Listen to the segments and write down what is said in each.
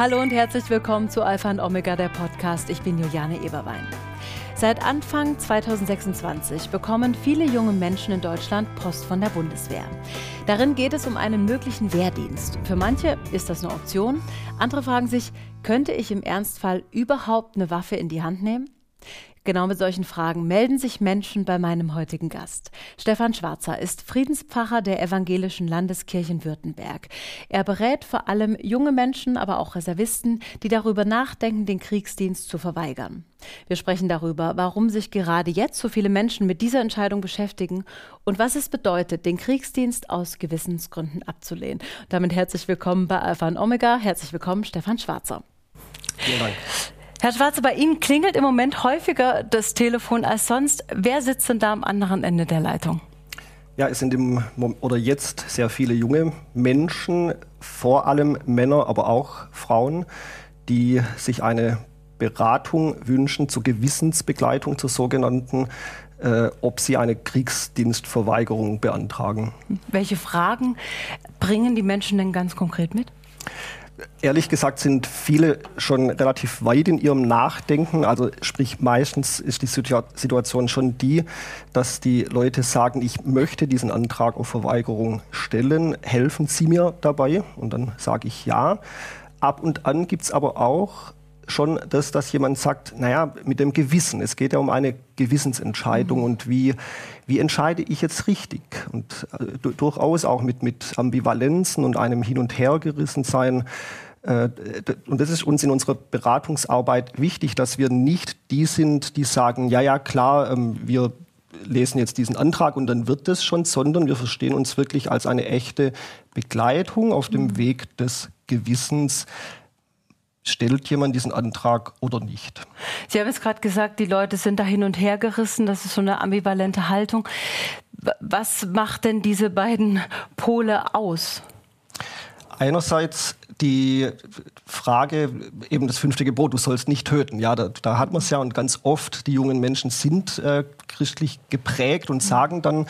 Hallo und herzlich willkommen zu Alpha und Omega, der Podcast. Ich bin Juliane Eberwein. Seit Anfang 2026 bekommen viele junge Menschen in Deutschland Post von der Bundeswehr. Darin geht es um einen möglichen Wehrdienst. Für manche ist das eine Option. Andere fragen sich, könnte ich im Ernstfall überhaupt eine Waffe in die Hand nehmen? Genau mit solchen Fragen melden sich Menschen bei meinem heutigen Gast. Stefan Schwarzer ist Friedenspfarrer der Evangelischen Landeskirche in Württemberg. Er berät vor allem junge Menschen, aber auch Reservisten, die darüber nachdenken, den Kriegsdienst zu verweigern. Wir sprechen darüber, warum sich gerade jetzt so viele Menschen mit dieser Entscheidung beschäftigen und was es bedeutet, den Kriegsdienst aus Gewissensgründen abzulehnen. Und damit herzlich willkommen bei Alpha und Omega. Herzlich willkommen, Stefan Schwarzer. Vielen Dank. Herr Schwarzer, bei Ihnen klingelt im Moment häufiger das Telefon als sonst. Wer sitzt denn da am anderen Ende der Leitung? Ja, es sind jetzt sehr viele junge Menschen, vor allem Männer, aber auch Frauen, die sich eine Beratung wünschen zur Gewissensbegleitung, zur sogenannten, ob sie eine Kriegsdienstverweigerung beantragen. Welche Fragen bringen die Menschen denn ganz konkret mit? Ehrlich gesagt sind viele schon relativ weit in ihrem Nachdenken. Also sprich, meistens ist die Situation schon die, dass die Leute sagen, ich möchte diesen Antrag auf Verweigerung stellen. Helfen Sie mir dabei? Und dann sage ich ja. Ab und an gibt es aber auch schon das, dass jemand sagt, naja, mit dem Gewissen. Es geht ja um eine Gewissensentscheidung und wie entscheide ich jetzt richtig? Und durchaus auch mit Ambivalenzen und einem Hin- und Hergerissensein. Und das ist uns in unserer Beratungsarbeit wichtig, dass wir nicht die sind, die sagen, ja klar, wir lesen jetzt diesen Antrag und dann wird das schon, sondern wir verstehen uns wirklich als eine echte Begleitung auf dem Weg des Gewissens. Stellt jemand diesen Antrag oder nicht? Sie haben jetzt gerade gesagt, die Leute sind da hin und her gerissen. Das ist so eine ambivalente Haltung. Was macht denn diese beiden Pole aus? Einerseits die Frage, eben das 5. Gebot, du sollst nicht töten. Ja, da hat man es ja, und ganz oft, die jungen Menschen sind christlich geprägt und sagen dann,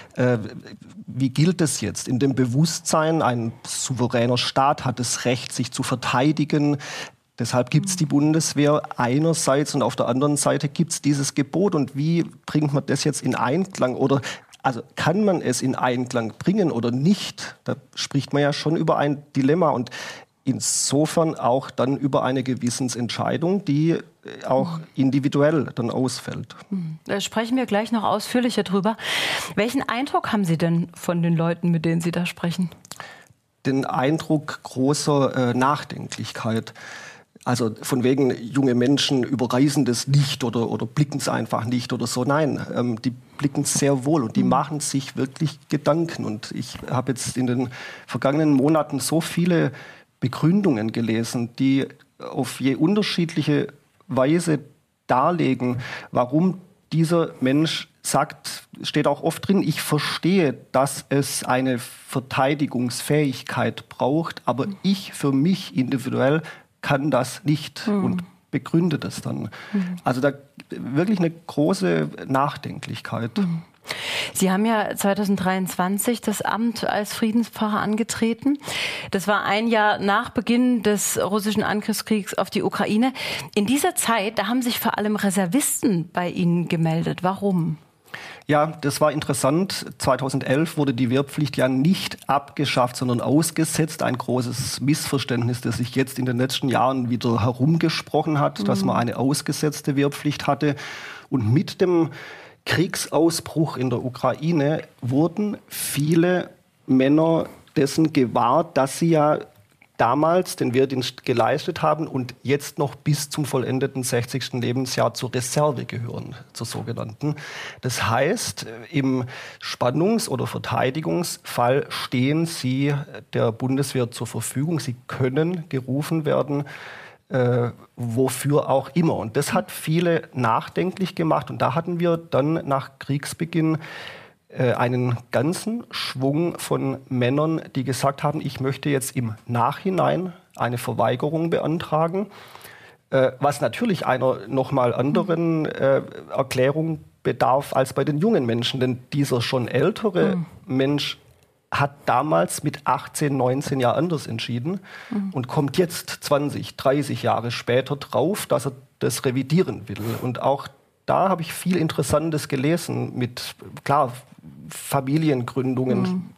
wie gilt es jetzt? In dem Bewusstsein, ein souveräner Staat hat das Recht, sich zu verteidigen. Deshalb gibt es die Bundeswehr einerseits, und auf der anderen Seite gibt es dieses Gebot. Und wie bringt man das jetzt in Einklang? Oder also kann man es in Einklang bringen oder nicht? Da spricht man ja schon über ein Dilemma und insofern auch dann über eine Gewissensentscheidung, die auch individuell dann ausfällt. Da sprechen wir gleich noch ausführlicher drüber. Welchen Eindruck haben Sie denn von den Leuten, mit denen Sie da sprechen? Den Eindruck großer Nachdenklichkeit. Also von wegen, junge Menschen überreißen das nicht oder blicken es einfach nicht oder so. Nein, die blicken es sehr wohl und die machen sich wirklich Gedanken. Und ich habe jetzt in den vergangenen Monaten so viele Begründungen gelesen, die auf je unterschiedliche Weise darlegen, warum dieser Mensch sagt, steht auch oft drin, ich verstehe, dass es eine Verteidigungsfähigkeit braucht, aber ich für mich individuell kann das nicht und begründet es dann. Also da wirklich eine große Nachdenklichkeit. Sie haben ja 2023 das Amt als Friedenspfarrer angetreten. Das war ein Jahr nach Beginn des russischen Angriffskriegs auf die Ukraine. In dieser Zeit, da haben sich vor allem Reservisten bei Ihnen gemeldet. Warum? Ja, das war interessant. 2011 wurde die Wehrpflicht ja nicht abgeschafft, sondern ausgesetzt. Ein großes Missverständnis, das sich jetzt in den letzten Jahren wieder herumgesprochen hat, dass man eine ausgesetzte Wehrpflicht hatte. Und mit dem Kriegsausbruch in der Ukraine wurden viele Männer dessen gewahr, dass sie ja damals den Wehrdienst geleistet haben und jetzt noch bis zum vollendeten 60. Lebensjahr zur Reserve gehören, zur sogenannten. Das heißt, im Spannungs- oder Verteidigungsfall stehen sie der Bundeswehr zur Verfügung. Sie können gerufen werden, wofür auch immer. Und das hat viele nachdenklich gemacht. Und da hatten wir dann nach Kriegsbeginn einen ganzen Schwung von Männern, die gesagt haben, ich möchte jetzt im Nachhinein eine Verweigerung beantragen, was natürlich einer nochmal anderen Erklärung bedarf als bei den jungen Menschen. Denn dieser schon ältere Mensch hat damals mit 18, 19 Jahren anders entschieden und kommt jetzt 20, 30 Jahre später drauf, dass er das revidieren will. Und auch da habe ich viel Interessantes gelesen mit, klar, Familiengründungen,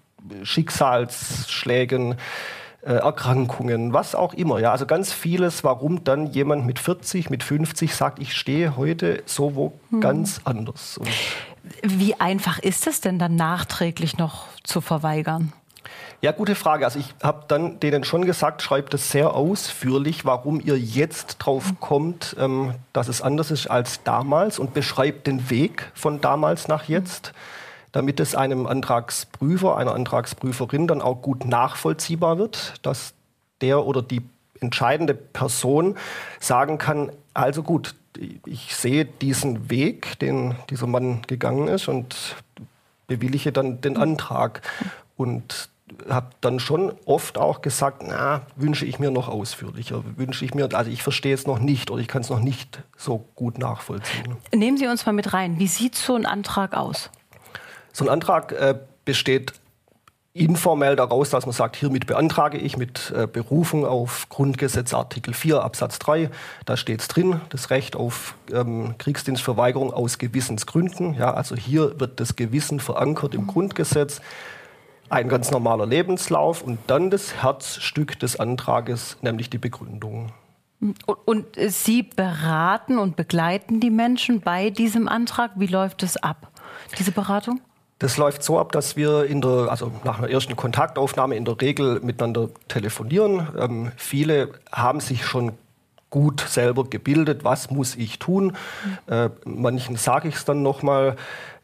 Schicksalsschlägen, Erkrankungen, was auch immer. Ja, also ganz vieles, warum dann jemand mit 40, mit 50 sagt, ich stehe heute so wo ganz anders. Und wie einfach ist es denn dann nachträglich noch zu verweigern? Ja, gute Frage. Also ich habe dann denen schon gesagt, schreibt es sehr ausführlich, warum ihr jetzt drauf kommt, dass es anders ist als damals und beschreibt den Weg von damals nach jetzt, damit es einem Antragsprüfer, einer Antragsprüferin dann auch gut nachvollziehbar wird, dass der oder die entscheidende Person sagen kann, also gut, ich sehe diesen Weg, den dieser Mann gegangen ist und bewillige dann den Antrag. Und habe dann schon oft auch gesagt, na, wünsche ich mir noch ausführlicher, wünsche ich mir, also ich verstehe es noch nicht oder ich kann es noch nicht so gut nachvollziehen. Nehmen Sie uns mal mit rein. Wie sieht so ein Antrag aus? So ein Antrag besteht informell daraus, dass man sagt, hiermit beantrage ich mit Berufung auf Grundgesetz Artikel 4 Absatz 3. Da steht es drin, das Recht auf Kriegsdienstverweigerung aus Gewissensgründen. Ja, also hier wird das Gewissen verankert im Grundgesetz. Ein ganz normaler Lebenslauf und dann das Herzstück des Antrages, nämlich die Begründung. Und Sie beraten und begleiten die Menschen bei diesem Antrag. Wie läuft es ab, diese Beratung? Das läuft so ab, dass wir nach einer ersten Kontaktaufnahme in der Regel miteinander telefonieren. Viele haben sich schon gut selber gebildet, was muss ich tun. Manchen sage ich es dann nochmal.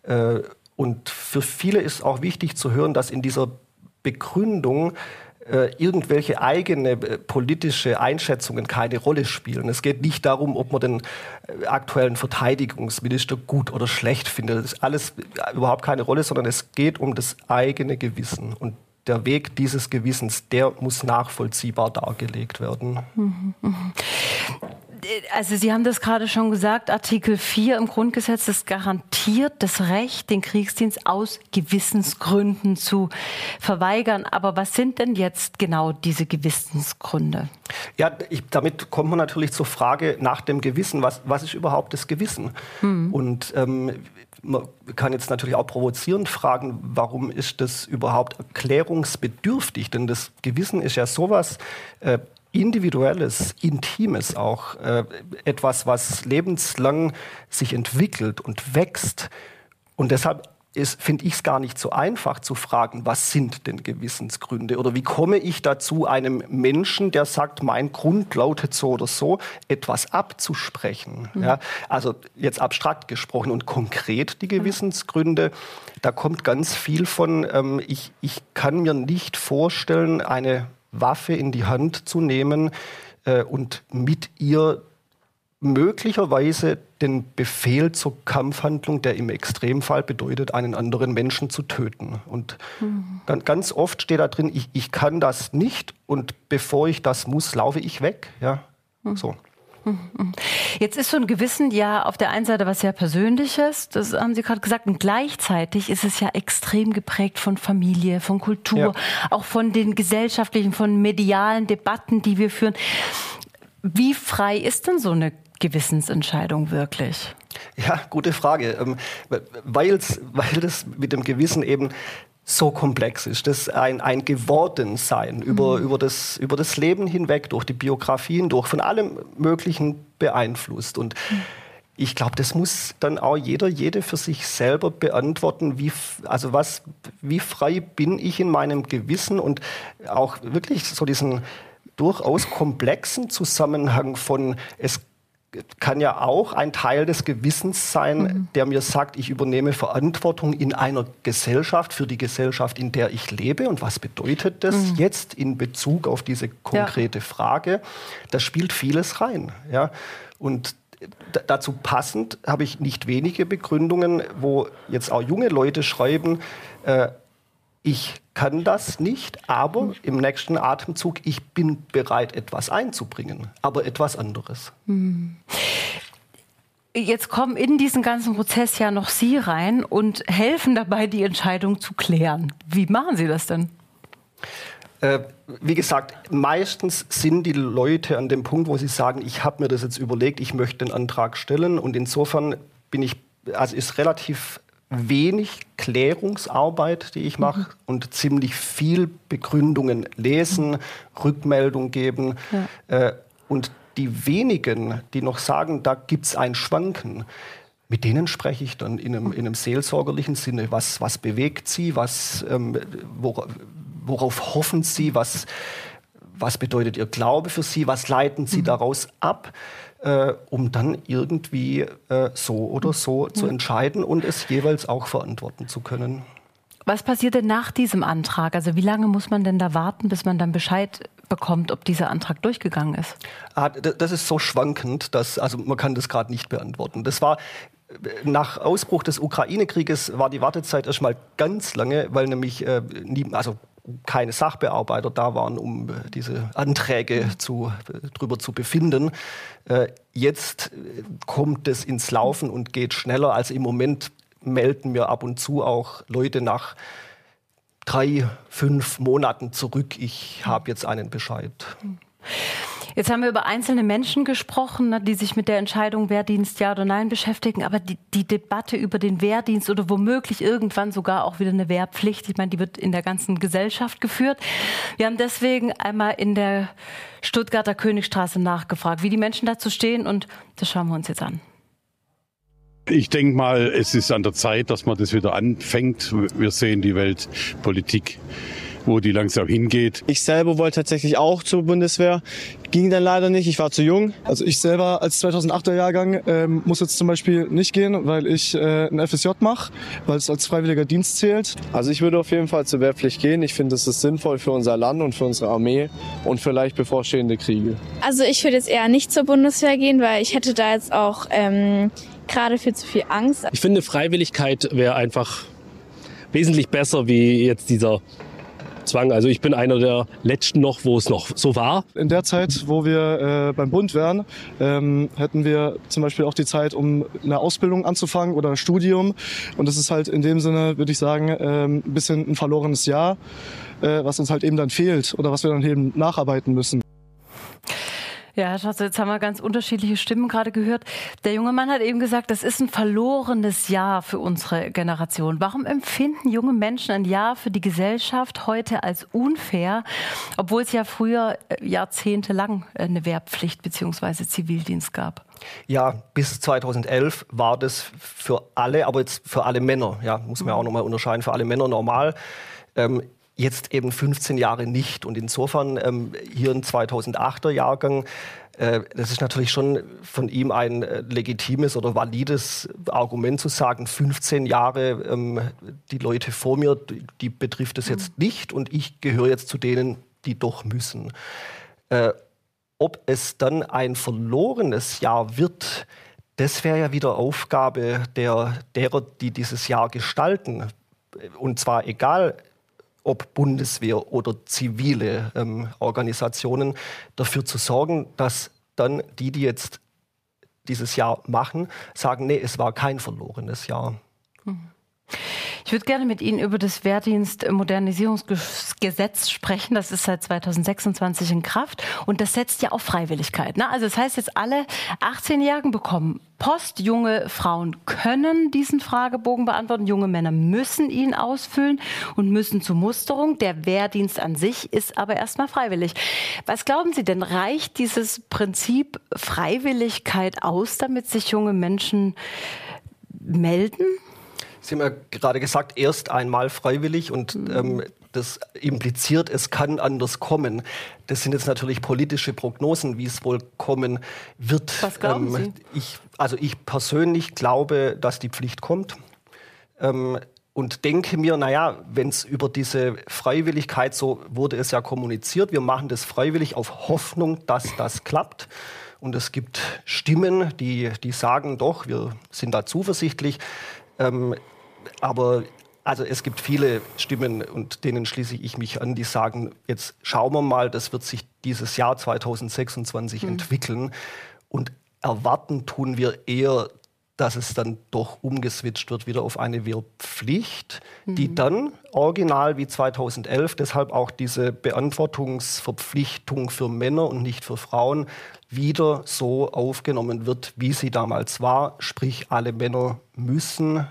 Und für viele ist auch wichtig zu hören, dass in dieser Begründung irgendwelche eigene politische Einschätzungen keine Rolle spielen. Es geht nicht darum, ob man den aktuellen Verteidigungsminister gut oder schlecht findet. Das ist alles überhaupt keine Rolle, sondern es geht um das eigene Gewissen. Und der Weg dieses Gewissens, der muss nachvollziehbar dargelegt werden. Also Sie haben das gerade schon gesagt, Artikel 4 im Grundgesetz, das garantiert das Recht, den Kriegsdienst aus Gewissensgründen zu verweigern. Aber was sind denn jetzt genau diese Gewissensgründe? Ja, damit kommt man natürlich zur Frage nach dem Gewissen. Was ist überhaupt das Gewissen? Und man kann jetzt natürlich auch provozierend fragen, warum ist das überhaupt erklärungsbedürftig? Denn das Gewissen ist ja sowas Individuelles, Intimes auch, etwas, was lebenslang sich entwickelt und wächst. Und deshalb finde ich es gar nicht so einfach zu fragen, was sind denn Gewissensgründe? Oder wie komme ich dazu, einem Menschen, der sagt, mein Grund lautet so oder so, etwas abzusprechen? Ja, also jetzt abstrakt gesprochen und konkret die Gewissensgründe, da kommt ganz viel von, ich kann mir nicht vorstellen, eine Waffe in die Hand zu nehmen und mit ihr möglicherweise den Befehl zur Kampfhandlung, der im Extremfall bedeutet, einen anderen Menschen zu töten. Und ganz oft steht da drin, ich kann das nicht und bevor ich das muss, laufe ich weg. Ja, so. Jetzt ist so ein Gewissen ja auf der einen Seite was sehr Persönliches, das haben Sie gerade gesagt, und gleichzeitig ist es ja extrem geprägt von Familie, von Kultur, auch von den gesellschaftlichen, von medialen Debatten, die wir führen. Wie frei ist denn so eine Gewissensentscheidung wirklich? Ja, gute Frage, weil das mit dem Gewissen eben so komplex ist, das ein Gewordensein über das Leben hinweg, durch die Biografien, durch von allem Möglichen beeinflusst. Und ich glaube, das muss dann auch jede für sich selber beantworten, wie frei bin ich in meinem Gewissen und auch wirklich so diesen durchaus komplexen Zusammenhang von, es kann ja auch ein Teil des Gewissens sein, der mir sagt, ich übernehme Verantwortung in einer Gesellschaft, für die Gesellschaft, in der ich lebe. Und was bedeutet das jetzt in Bezug auf diese konkrete Frage? Da spielt vieles rein. Ja? Und dazu passend habe ich nicht wenige Begründungen, wo jetzt auch junge Leute schreiben, ich kann das nicht, aber im nächsten Atemzug, ich bin bereit, etwas einzubringen, aber etwas anderes. Jetzt kommen in diesen ganzen Prozess ja noch Sie rein und helfen dabei, die Entscheidung zu klären. Wie machen Sie das denn? Wie gesagt, meistens sind die Leute an dem Punkt, wo sie sagen, ich habe mir das jetzt überlegt, ich möchte den Antrag stellen. Und insofern ist relativ wenig Klärungsarbeit, die ich mache, und ziemlich viel Begründungen lesen, Rückmeldung geben. Ja. Und die wenigen, die noch sagen, da gibt es ein Schwanken, mit denen spreche ich dann in einem seelsorgerlichen Sinne. Was bewegt sie? Worauf hoffen sie? Was bedeutet ihr Glaube für sie? Was leiten sie daraus ab? Um dann irgendwie so oder so zu entscheiden und es jeweils auch verantworten zu können. Was passiert denn nach diesem Antrag? Also wie lange muss man denn da warten, bis man dann Bescheid bekommt, ob dieser Antrag durchgegangen ist? Das ist so schwankend, also man kann das gerade nicht beantworten. Das war nach Ausbruch des Ukraine-Krieges war die Wartezeit erstmal ganz lange, weil nämlich keine Sachbearbeiter da waren, um diese Anträge drüber zu befinden. Jetzt kommt es ins Laufen und geht schneller. Also im Moment melden mir ab und zu auch Leute nach 3, 5 Monaten zurück, ich habe jetzt einen Bescheid. Jetzt haben wir über einzelne Menschen gesprochen, die sich mit der Entscheidung Wehrdienst ja oder nein beschäftigen. Aber die Debatte über den Wehrdienst oder womöglich irgendwann sogar auch wieder eine Wehrpflicht, ich meine, die wird in der ganzen Gesellschaft geführt. Wir haben deswegen einmal in der Stuttgarter Königstraße nachgefragt, wie die Menschen dazu stehen, und das schauen wir uns jetzt an. Ich denke mal, es ist an der Zeit, dass man das wieder anfängt. Wir sehen die Weltpolitik, wo die langsam hingeht. Ich selber wollte tatsächlich auch zur Bundeswehr, ging dann leider nicht, ich war zu jung. Also ich selber als 2008er Jahrgang muss jetzt zum Beispiel nicht gehen, weil ich ein FSJ mache, weil es als freiwilliger Dienst zählt. Also ich würde auf jeden Fall zur Wehrpflicht gehen. Ich finde, das ist sinnvoll für unser Land und für unsere Armee und für leicht bevorstehende Kriege. Also ich würde jetzt eher nicht zur Bundeswehr gehen, weil ich hätte da jetzt auch gerade viel zu viel Angst. Ich finde, Freiwilligkeit wäre einfach wesentlich besser wie jetzt dieser Zwang. Also ich bin einer der Letzten noch, wo es noch so war. In der Zeit, wo wir beim Bund wären, hätten wir zum Beispiel auch die Zeit, um eine Ausbildung anzufangen oder ein Studium. Und das ist halt in dem Sinne, würde ich sagen, ein bisschen ein verlorenes Jahr, was uns halt eben dann fehlt oder was wir dann eben nacharbeiten müssen. Ja, Herr Schwarz, jetzt haben wir ganz unterschiedliche Stimmen gerade gehört. Der junge Mann hat eben gesagt, das ist ein verlorenes Jahr für unsere Generation. Warum empfinden junge Menschen ein Jahr für die Gesellschaft heute als unfair, obwohl es ja früher jahrzehntelang eine Wehrpflicht bzw. Zivildienst gab? Ja, bis 2011 war das für alle, aber jetzt für alle Männer, ja, muss man auch nochmal unterscheiden, für alle Männer normal. Jetzt eben 15 Jahre nicht. Und insofern hier ein 2008er Jahrgang, das ist natürlich schon von ihm ein legitimes oder valides Argument zu sagen, 15 Jahre, die Leute vor mir, die betrifft es jetzt nicht und ich gehöre jetzt zu denen, die doch müssen. Ob es dann ein verlorenes Jahr wird, das wäre ja wieder Aufgabe derer, die dieses Jahr gestalten. Und zwar egal, ob Bundeswehr oder zivile Organisationen, dafür zu sorgen, dass dann die jetzt dieses Jahr machen, sagen, nee, es war kein verlorenes Jahr. Ich würde gerne mit Ihnen über das Wehrdienst-Modernisierungsgesetz sprechen. Das ist seit 2026 in Kraft und das setzt ja auf Freiwilligkeit. Ne? Also das heißt jetzt, alle 18-Jährigen bekommen Post. Junge Frauen können diesen Fragebogen beantworten. Junge Männer müssen ihn ausfüllen und müssen zur Musterung. Der Wehrdienst an sich ist aber erstmal freiwillig. Was glauben Sie denn, reicht dieses Prinzip Freiwilligkeit aus, damit sich junge Menschen melden? Sie haben ja gerade gesagt, erst einmal freiwillig und das impliziert, es kann anders kommen. Das sind jetzt natürlich politische Prognosen, wie es wohl kommen wird. Was glauben Sie? Ich persönlich glaube, dass die Pflicht kommt und denke mir, naja, wenn es über diese Freiwilligkeit, so wurde es ja kommuniziert, wir machen das freiwillig auf Hoffnung, dass das klappt. Und es gibt Stimmen, die sagen, doch, wir sind da zuversichtlich. Aber also es gibt viele Stimmen, und denen schließe ich mich an, die sagen, jetzt schauen wir mal, das wird sich dieses Jahr 2026 entwickeln. Und erwarten tun wir eher dass es dann doch umgeswitcht wird wieder auf eine Wehrpflicht, die dann original wie 2011 deshalb auch diese Beantwortungsverpflichtung für Männer und nicht für Frauen wieder so aufgenommen wird, wie sie damals war. Sprich, alle Männer müssen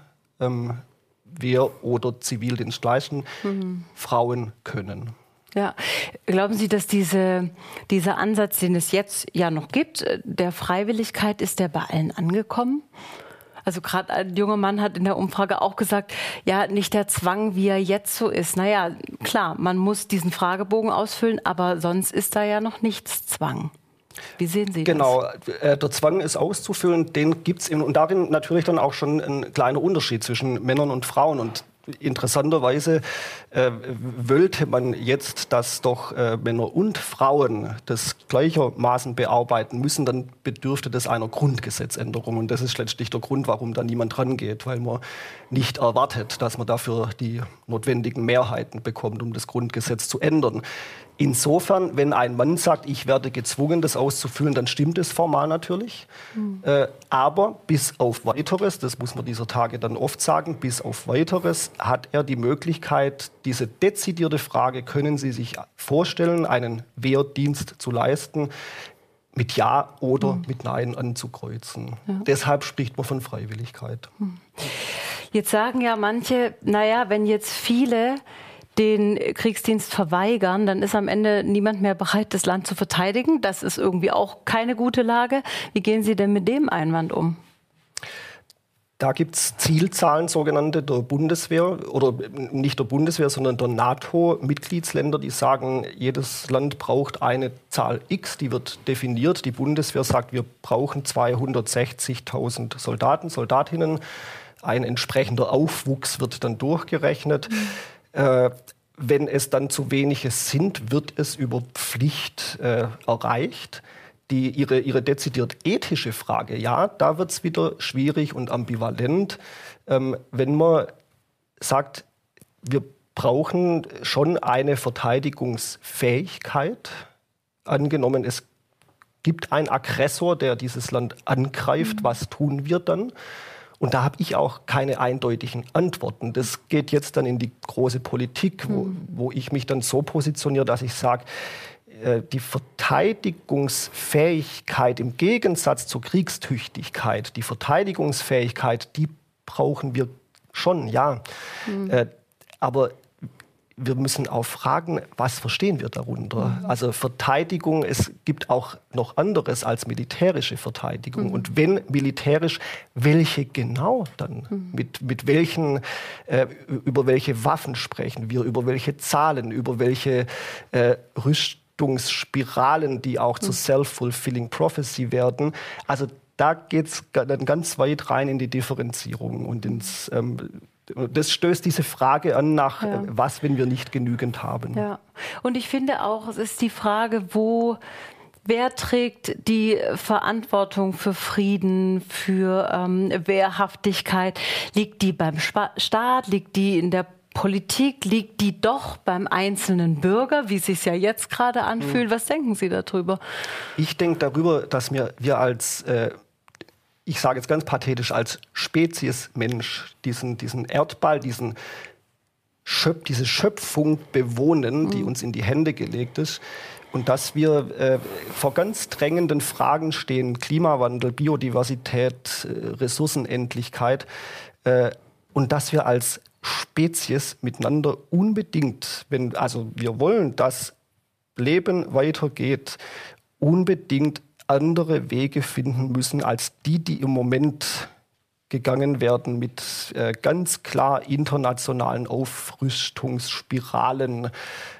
Wehr- oder Zivildienst leisten, Frauen können. Ja, glauben Sie, dass dieser Ansatz, den es jetzt ja noch gibt, der Freiwilligkeit, ist der bei allen angekommen? Also gerade ein junger Mann hat in der Umfrage auch gesagt, ja, nicht der Zwang, wie er jetzt so ist. Naja, klar, man muss diesen Fragebogen ausfüllen, aber sonst ist da ja noch nichts Zwang. Wie sehen Sie das? Genau, der Zwang ist auszufüllen, den gibt es und darin natürlich dann auch schon ein kleiner Unterschied zwischen Männern und Frauen. Und interessanterweise wollte man jetzt, dass doch Männer und Frauen das gleichermaßen bearbeiten müssen, dann bedürfte das einer Grundgesetzänderung. Und das ist letztlich der Grund, warum da niemand rangeht, weil man nicht erwartet, dass man dafür die notwendigen Mehrheiten bekommt, um das Grundgesetz zu ändern. Insofern, wenn ein Mann sagt, ich werde gezwungen, das auszufüllen, dann stimmt es formal natürlich. Aber bis auf Weiteres, das muss man dieser Tage dann oft sagen, bis auf Weiteres hat er die Möglichkeit, diese dezidierte Frage, können Sie sich vorstellen, einen Wehrdienst zu leisten, mit Ja oder mit Nein anzukreuzen. Ja. Deshalb spricht man von Freiwilligkeit. Jetzt sagen ja manche, naja, wenn jetzt viele den Kriegsdienst verweigern, dann ist am Ende niemand mehr bereit, das Land zu verteidigen. Das ist irgendwie auch keine gute Lage. Wie gehen Sie denn mit dem Einwand um? Da gibt es Zielzahlen, sogenannte der Bundeswehr, oder nicht der Bundeswehr, sondern der NATO-Mitgliedsländer, die sagen, jedes Land braucht eine Zahl X, die wird definiert. Die Bundeswehr sagt, wir brauchen 260.000 Soldaten, Soldatinnen. Ein entsprechender Aufwuchs wird dann durchgerechnet. Wenn es dann zu wenige sind, wird es über Pflicht erreicht. Ihre dezidiert ethische Frage, ja, da wird es wieder schwierig und ambivalent, wenn man sagt, wir brauchen schon eine Verteidigungsfähigkeit. Angenommen, es gibt einen Aggressor, der dieses Land angreift, was tun wir dann? Und da habe ich auch keine eindeutigen Antworten. Das geht jetzt dann in die große Politik, wo ich mich dann so positioniere, dass ich sage, die Verteidigungsfähigkeit im Gegensatz zur Kriegstüchtigkeit, die Verteidigungsfähigkeit, die brauchen wir schon, ja. Aber wir müssen auch fragen, was verstehen wir darunter? Also Verteidigung, es gibt auch noch anderes als militärische Verteidigung. Und wenn militärisch, welche genau dann? Mit welchen, über welche Waffen sprechen wir, über welche Zahlen, über welche Rüstungsspiralen, die auch zu self-fulfilling prophecy werden. Also da geht es dann ganz weit rein in die Differenzierung und ins das stößt diese Frage an nach, was, wenn wir nicht genügend haben. Ja. Und ich finde auch, es ist die Frage, wer trägt die Verantwortung für Frieden, für Wehrhaftigkeit? Liegt die beim Staat? Liegt die in der Politik? Liegt die doch beim einzelnen Bürger, wie es sich ja jetzt gerade anfühlt? Was denken Sie darüber? Ich denke darüber, dass wir als ich sage jetzt ganz pathetisch, als Spezies Mensch diesen Erdball, diese Schöpfung bewohnen, die uns in die Hände gelegt ist. Und dass wir vor ganz drängenden Fragen stehen, Klimawandel, Biodiversität, Ressourcenendlichkeit. Und dass wir als Spezies miteinander unbedingt, wir wollen, dass Leben weitergeht, unbedingt andere Wege finden müssen als die im Moment gegangen werden mit ganz klar internationalen Aufrüstungsspiralen,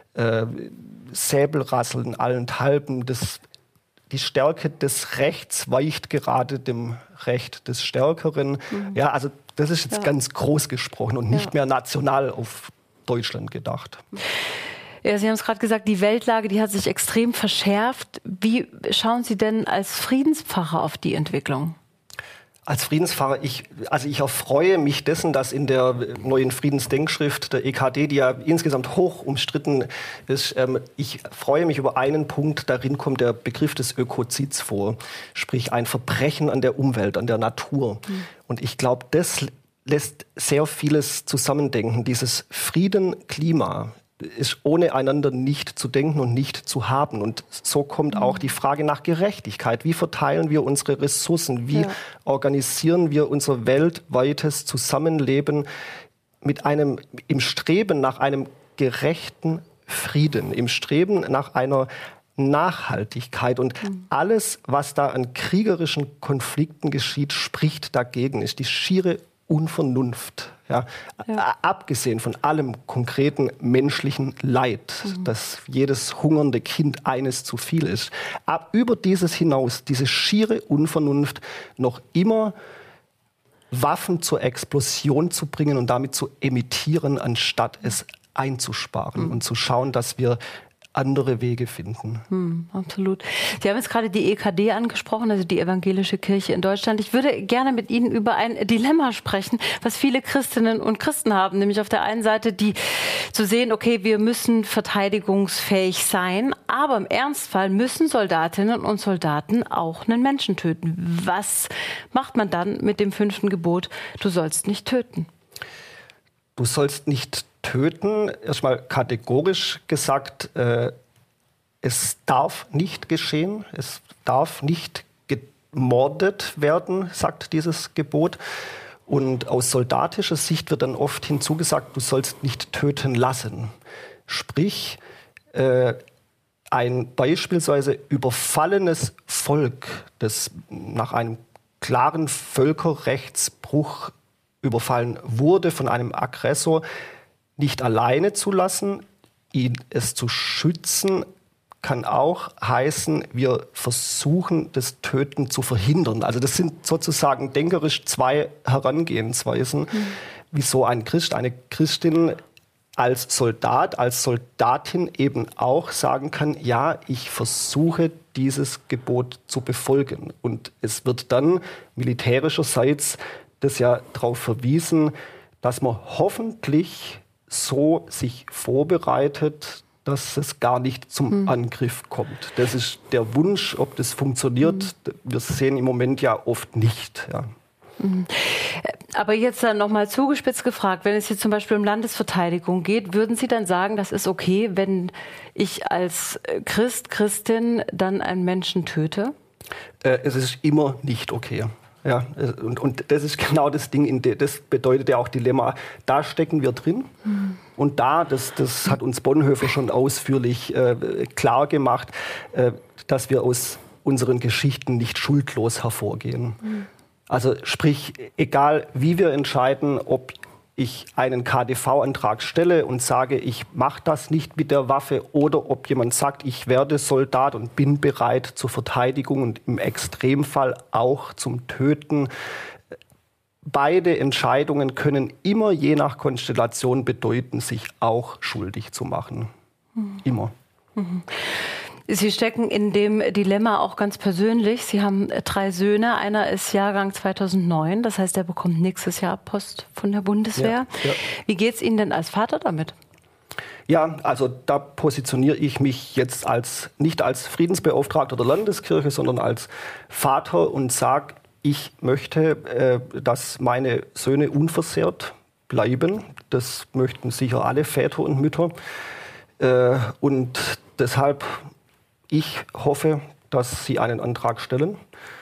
Säbelrasseln allenthalben. Die Stärke des Rechts weicht gerade dem Recht des Stärkeren. Ja, also das ist jetzt ganz groß gesprochen und nicht mehr national auf Deutschland gedacht. Ja, Sie haben es gerade gesagt, die Weltlage, die hat sich extrem verschärft. Wie schauen Sie denn als Friedenspfarrer auf die Entwicklung? Als Friedensfahrer, ich erfreue mich dessen, dass in der neuen Friedensdenkschrift der EKD, die ja insgesamt hoch umstritten ist, ich freue mich über einen Punkt, darin kommt der Begriff des Ökozids vor, sprich ein Verbrechen an der Umwelt, an der Natur. Und ich glaube, das lässt sehr vieles zusammendenken. Dieses Frieden-Klima ist ohne einander nicht zu denken und nicht zu haben. Und so kommt auch die Frage nach Gerechtigkeit. Wie verteilen wir unsere Ressourcen? Wie organisieren wir unser weltweites Zusammenleben im Streben nach einem gerechten Frieden, im Streben nach einer Nachhaltigkeit? Und alles, was da an kriegerischen Konflikten geschieht, spricht dagegen, ist die schiere Unvernunft. Ja. Abgesehen von allem konkreten menschlichen Leid, dass jedes hungernde Kind eines zu viel ist. Über dieses hinaus, diese schiere Unvernunft, noch immer Waffen zur Explosion zu bringen und damit zu emittieren, anstatt es einzusparen und zu schauen, dass wir andere Wege finden. Absolut. Sie haben jetzt gerade die EKD angesprochen, also die Evangelische Kirche in Deutschland. Ich würde gerne mit Ihnen über ein Dilemma sprechen, was viele Christinnen und Christen haben. Nämlich auf der einen Seite die zu sehen, okay, wir müssen verteidigungsfähig sein, aber im Ernstfall müssen Soldatinnen und Soldaten auch einen Menschen töten. Was macht man dann mit dem 5. Gebot? Du sollst nicht töten. Du sollst nicht töten, erstmal kategorisch gesagt, es darf nicht geschehen, es darf nicht gemordet werden, sagt dieses Gebot. Und aus soldatischer Sicht wird dann oft hinzugesagt, du sollst nicht töten lassen. Sprich, ein beispielsweise überfallenes Volk, das nach einem klaren Völkerrechtsbruch überfallen wurde von einem Aggressor, nicht alleine zu lassen, es zu schützen, kann auch heißen, wir versuchen, das Töten zu verhindern. Also das sind sozusagen denkerisch zwei Herangehensweisen, wieso ein Christ, eine Christin als Soldat, als Soldatin eben auch sagen kann, ja, ich versuche, dieses Gebot zu befolgen. Und es wird dann militärischerseits das ja darauf verwiesen, dass man hoffentlich so sich vorbereitet, dass es gar nicht zum Angriff kommt. Das ist der Wunsch. Ob das funktioniert, wir sehen im Moment ja oft nicht. Ja. Aber jetzt dann noch mal zugespitzt gefragt, wenn es jetzt zum Beispiel um Landesverteidigung geht, würden Sie dann sagen, das ist okay, wenn ich als Christ, Christin dann einen Menschen töte? Es ist immer nicht okay. Ja, und das ist genau das Ding, das bedeutet ja auch Dilemma. Da stecken wir drin und das hat uns Bonhoeffer schon ausführlich klar gemacht, dass wir aus unseren Geschichten nicht schuldlos hervorgehen. Also sprich, egal wie wir entscheiden, ob ich einen KDV-Antrag stelle und sage, ich mache das nicht mit der Waffe, oder ob jemand sagt, ich werde Soldat und bin bereit zur Verteidigung und im Extremfall auch zum Töten. Beide Entscheidungen können immer je nach Konstellation bedeuten, sich auch schuldig zu machen. Immer. Sie stecken in dem Dilemma auch ganz persönlich. Sie haben 3 Söhne. Einer ist Jahrgang 2009. Das heißt, er bekommt nächstes Jahr Post von der Bundeswehr. Ja. Wie geht es Ihnen denn als Vater damit? Ja, also da positioniere ich mich jetzt nicht als Friedensbeauftragter der Landeskirche, sondern als Vater und sage, ich möchte, dass meine Söhne unversehrt bleiben. Das möchten sicher alle Väter und Mütter. Und deshalb ich hoffe, dass Sie einen Antrag stellen.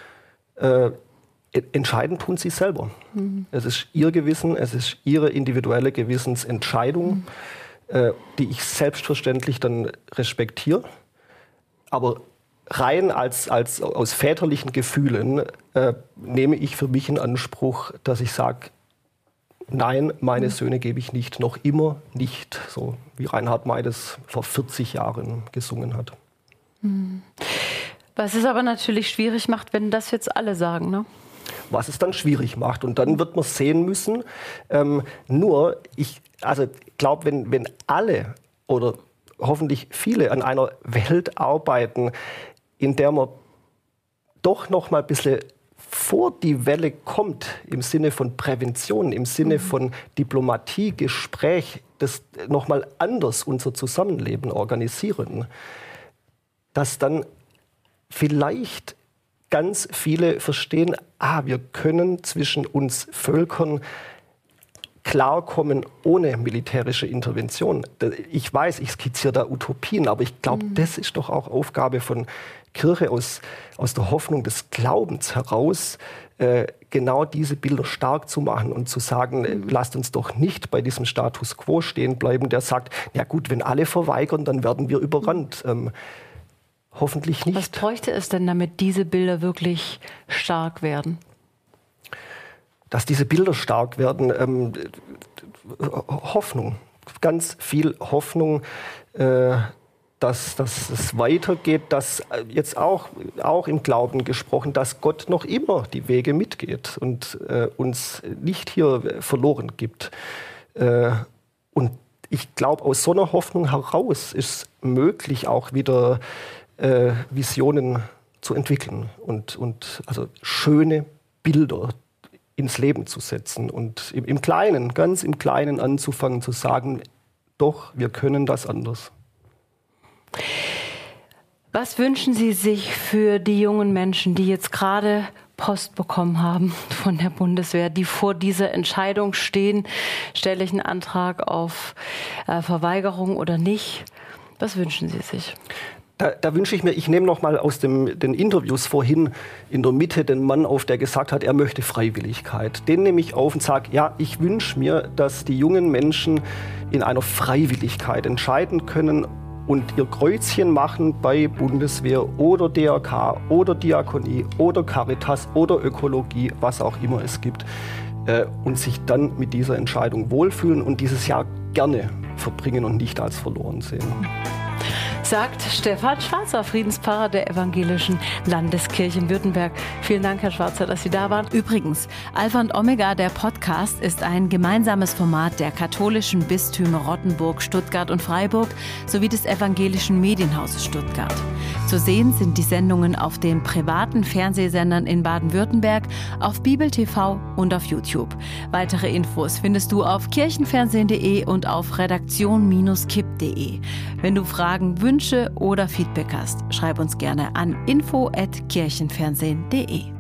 Entscheiden tun Sie selber. Es ist Ihr Gewissen, es ist Ihre individuelle Gewissensentscheidung, die ich selbstverständlich dann respektiere. Aber rein aus väterlichen Gefühlen nehme ich für mich in Anspruch, dass ich sage, nein, meine Söhne gebe ich nicht, noch immer nicht. So wie Reinhard May das vor 40 Jahren gesungen hat. Was es aber natürlich schwierig macht, wenn das jetzt alle sagen, ne? Was es dann schwierig macht. Und dann wird man sehen müssen, ich glaube, wenn alle oder hoffentlich viele an einer Welt arbeiten, in der man doch noch mal ein bisschen bevor die Welle kommt, im Sinne von Prävention, im Sinne von Diplomatie, Gespräch, das nochmal anders unser Zusammenleben organisieren, dass dann vielleicht ganz viele verstehen, wir können zwischen uns Völkern klarkommen ohne militärische Intervention. Ich weiß, ich skizziere da Utopien, aber ich glaube, das ist doch auch Aufgabe von Kirche aus der Hoffnung des Glaubens heraus, genau diese Bilder stark zu machen und zu sagen, lasst uns doch nicht bei diesem Status quo stehen bleiben, der sagt, ja gut, wenn alle verweigern, dann werden wir überrannt. Hoffentlich nicht. Was bräuchte es denn, damit diese Bilder wirklich stark werden? Dass diese Bilder stark werden, Hoffnung, ganz viel Hoffnung, dass es weitergeht, dass jetzt auch im Glauben gesprochen, dass Gott noch immer die Wege mitgeht und uns nicht hier verloren gibt. Und ich glaube, aus so einer Hoffnung heraus ist möglich, auch wieder Visionen zu entwickeln und also schöne Bilder ins Leben zu setzen und im Kleinen, ganz im Kleinen anzufangen zu sagen, doch, wir können das anders. Was wünschen Sie sich für die jungen Menschen, die jetzt gerade Post bekommen haben von der Bundeswehr, die vor dieser Entscheidung stehen, stelle ich einen Antrag auf Verweigerung oder nicht? Was wünschen Sie sich? Da wünsche ich mir, ich nehme noch mal aus den Interviews vorhin in der Mitte den Mann auf, der gesagt hat, er möchte Freiwilligkeit. Den nehme ich auf und sage, ja, ich wünsche mir, dass die jungen Menschen in einer Freiwilligkeit entscheiden können und ihr Kreuzchen machen bei Bundeswehr oder DRK oder Diakonie oder Caritas oder Ökologie, was auch immer es gibt, und sich dann mit dieser Entscheidung wohlfühlen und dieses Jahr gerne verbringen und nicht als verloren sehen. Sagt Stefan Schwarzer, Friedenspfarrer der Evangelischen Landeskirche in Württemberg. Vielen Dank, Herr Schwarzer, dass Sie da waren. Übrigens, Alpha und Omega, der Podcast, ist ein gemeinsames Format der katholischen Bistümer Rottenburg, Stuttgart und Freiburg sowie des Evangelischen Medienhauses Stuttgart. Zu sehen sind die Sendungen auf den privaten Fernsehsendern in Baden-Württemberg, auf Bibel TV und auf YouTube. Weitere Infos findest du auf kirchenfernsehen.de und auf redaktion-kipp.de. Wenn du Fragen, Wünsche oder Feedback hast, schreib uns gerne an info@kirchenfernsehen.de.